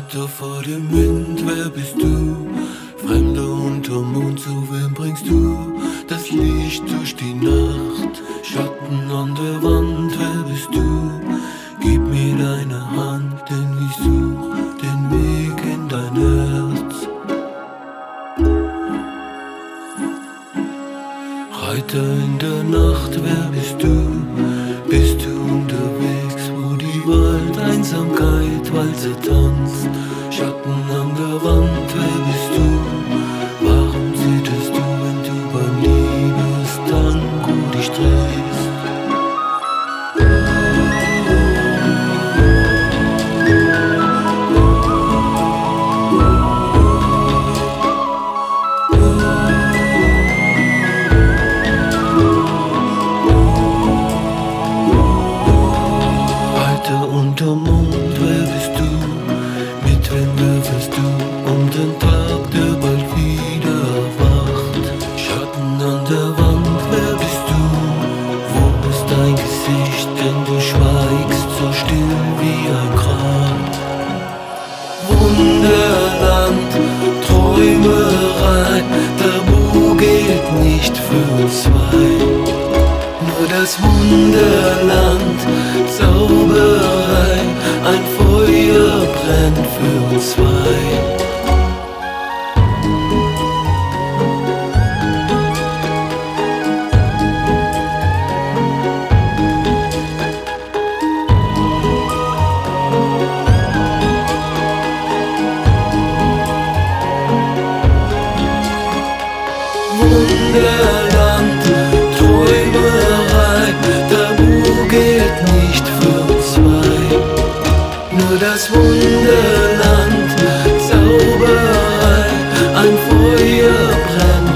Reiter vor dem Wind, wer bist du? Fremde unterm Mond, zu wem bringst du das Licht durch die Nacht? Schatten an der Wand, wer bist du? Gib mir deine Hand, denn ich such den Weg in dein Herz. Reiter in der Nacht, wer bist du? Bist du unterwegs, wo die Waldeinsamkeit Walzer tanzt? Schatten an der Wand, wer bist du? Warum zitterst du, wenn du beim Liebestango dich drehst? Unterm Mond, wer bist du? Mit wem würfelst du den Tag, der bald wieder erwacht? Schatten an der Wand, wer bist du? Wo ist dein Gesicht, denn du schweigst so still wie ein Grab? Wunderland, Träumerei, Tabu gilt nicht für uns zwei. Nur das Wunderland, Zauberei, ein Feuer brennt für uns zwei. Wunderland, Träumerei, Tabu gilt nicht für uns zwei. Nur das Wunderland, Zauberei, ein Feuer brennt